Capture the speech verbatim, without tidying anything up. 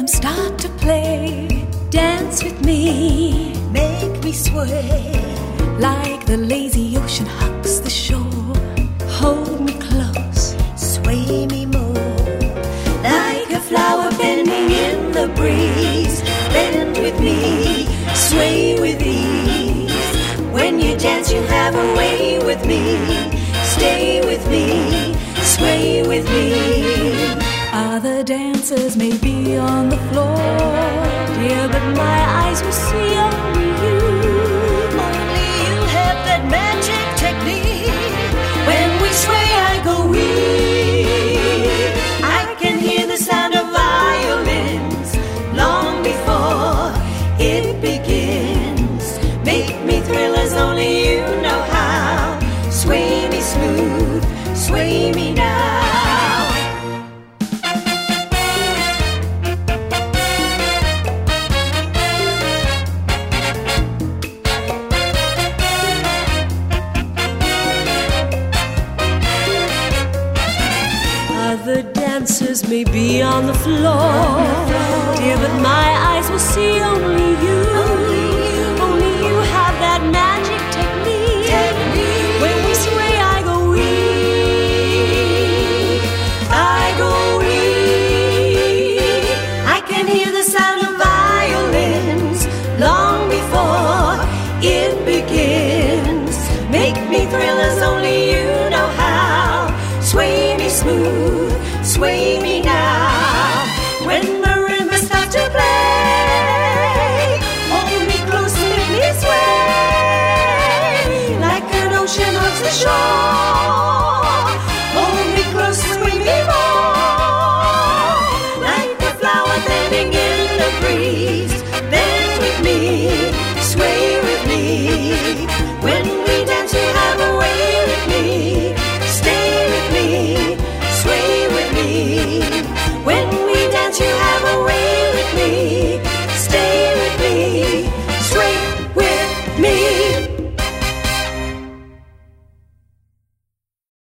start to play. Dance with me, make me sway. Like the lazy ocean hugs the shore. Hold me close, sway me more. Like a flower bending in the breeze. Bend with me, sway with ease. When you dance you have a way with me. Stay with me, sway with me. Other dancers may be on the floor, dear, but my eyes will see only you. Only you have that magic technique. When we sway I go weak. I can hear the sound of violins long before it begins. Make me thrill as only you know how. Sway me smooth, sway me now. Other dancers may be on the floor, dear, but my eyes will see only you. Only you have that magic technique. When we sway, I go weak. I go weak. I can hear the sound of violins long before it begins. Make me thrill as only you know how. Sway me smooth, sway me now. When marimba starts to play, hold me close and make me sway. Like an ocean hugs the shore.